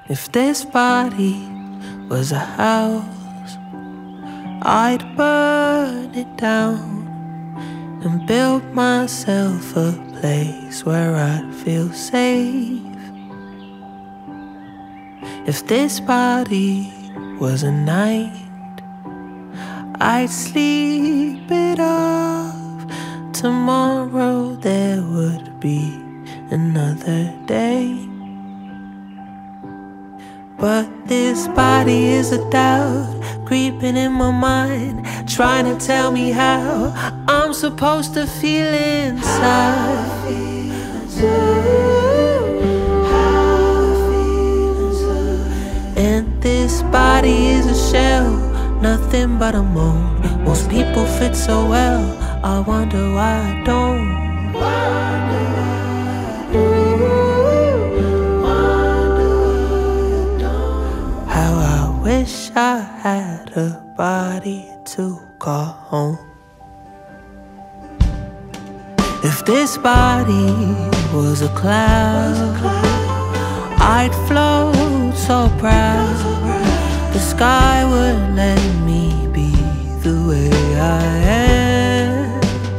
If this body was a house, I'd burn it down and build myself a place where I'd feel safe. If this body was a night, I'd sleep it off. Tomorrow there would be another day. But this body is a doubt creeping in my mind, trying to tell me how I'm supposed to feel inside. And this body is a shell, nothing but a mold. Most people fit so well, I wonder why I don't. How I wish I had a body to call home. If this body was a cloud, I'd float so proud. The sky would let me be the way I am.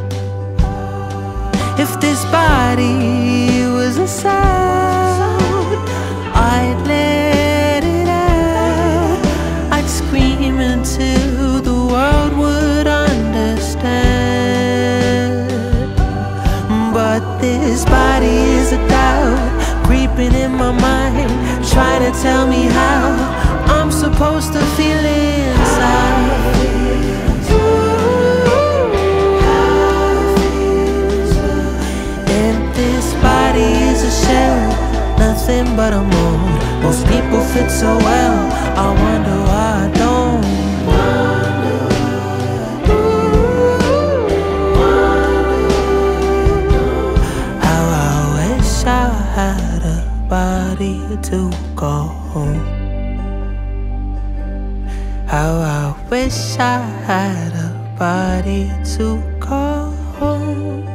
If this body was a sound, I'd let it out. I'd scream until the world would understand. But this body is a doubt creeping in my mind, trying to tell me how I'm supposed to feel inside. And this body is a shell, nothing but a mold. Most people fit so well, I wonder why I don't. How I wish I had a body to call home. How I wish I had a body to call home.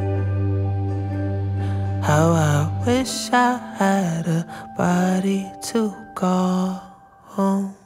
How I wish I had a body to call home.